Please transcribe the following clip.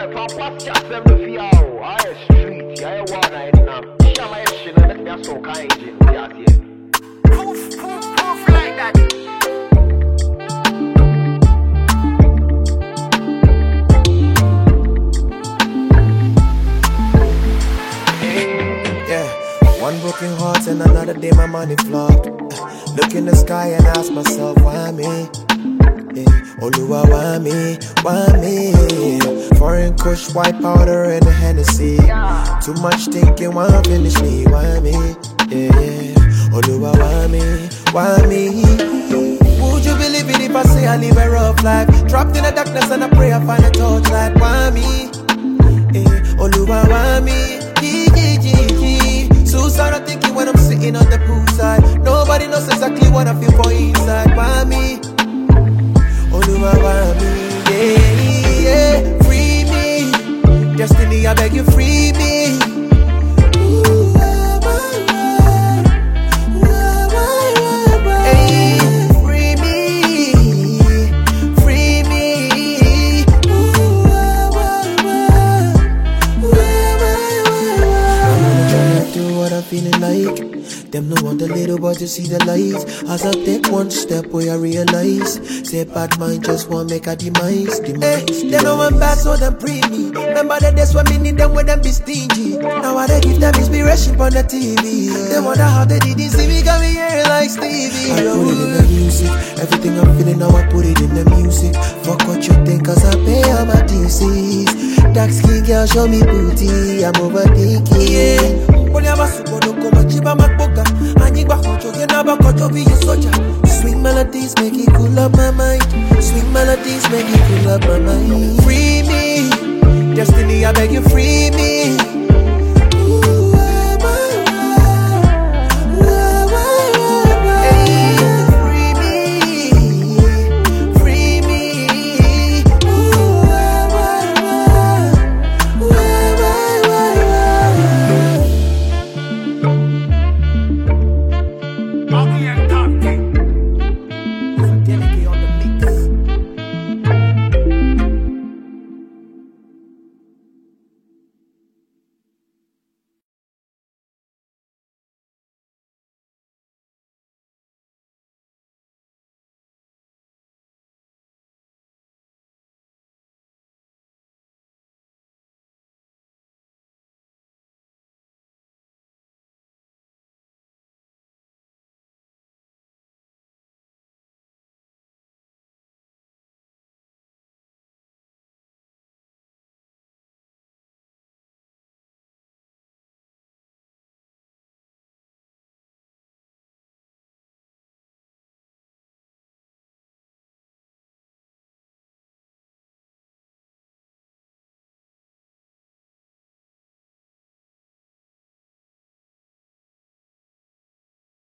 Proof like that. One broken heart and another day my money flopped. Look in the sky and ask myself, why me? Oluwa, why me? Why me? Foreign kush, white powder and a Hennessy. Too much thinking, why finish me? Why me? Oluwa, why me? Why me? Would you believe it if I say I live a rough life? Trapped in the darkness and I pray I find a torchlight. Why me? Oluwa, why me? Suicidal thinking when I'm sitting on the poolside. Nobody knows exactly what I feel for inside. Why me? Oluwa, why me? Yeah. Free me. Destiny, I beg you, free me. Feeling like them no want the little boy to see the light. As I take one step where I realize, say bad mind just want make a demise. They know I'm bad so them pre me. Remember the days when me need them when them be stingy. Now I they give them inspiration on the TV. They wonder how they didn't see me got me here like Stevie. I put it in the music. Everything I'm feeling now I put it in the music. Fuck what you think cause I pay all my DCs. Dark skin girl show me booty. I'm overthinking. Swing melodies make it cool up my mind. Swing melodies make it cool up my mind. Free me, destiny I beg you free